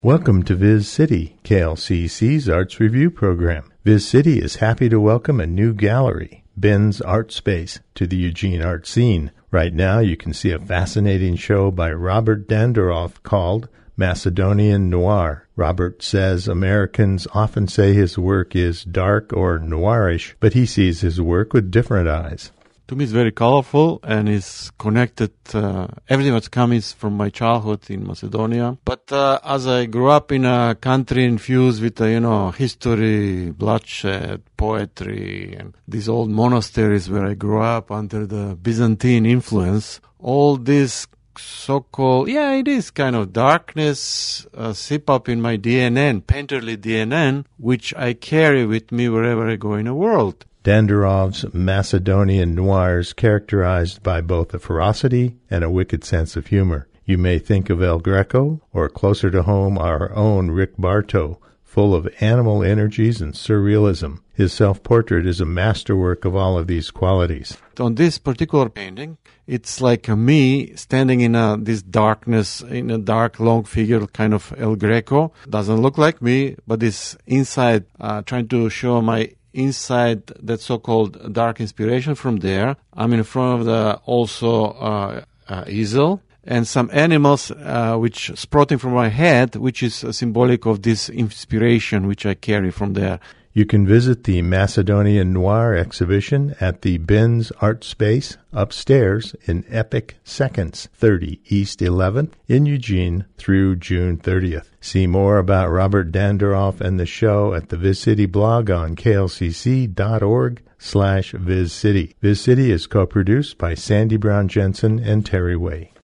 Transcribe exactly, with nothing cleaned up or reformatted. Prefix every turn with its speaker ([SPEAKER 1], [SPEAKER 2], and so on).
[SPEAKER 1] Welcome to Viz City, K L C C's Arts Review program. Viz City is happy to welcome a new gallery, Ben's Art Space, to the Eugene art scene. Right now you can see a fascinating show by Robert Danderoff called Macedonian Noir. Robert says Americans often say his work is dark or noirish, but he sees his work with different eyes.
[SPEAKER 2] To me, it's very colorful and is connected. Uh, everything that's coming is from my childhood in Macedonia. But uh, as I grew up in a country infused with, uh, you know, history, bloodshed, poetry, and these old monasteries where I grew up under the Byzantine influence, all this so-called, yeah, it is kind of darkness, uh, sip up in my D N A, painterly D N A, which I carry with me wherever I go in the world.
[SPEAKER 1] Danderoff's Macedonian noir is characterized by both a ferocity and a wicked sense of humor. You may think of El Greco, or closer to home, our own Rick Bartow, full of animal energies and surrealism. His self-portrait is a masterwork of all of these qualities.
[SPEAKER 2] On this particular painting, it's like a me standing in a, this darkness, in a dark, long figure, kind of El Greco. Doesn't look like me, but it's inside, uh, trying to show my inside that so-called dark inspiration. From there, I'm in front of the also uh, uh, easel and some animals uh, which sprouting from my head, which is uh, symbolic of this inspiration which I carry from there.
[SPEAKER 1] You can visit the Macedonian Noir exhibition at the Ben's Art Space upstairs in Epic Seconds, thirty East eleventh in Eugene through June thirtieth. See more about Robert Danderoff and the show at the Viz City blog on K L C C dot org slash Viz City. Viz City is co-produced by Sandy Brown Jensen and Terry Way.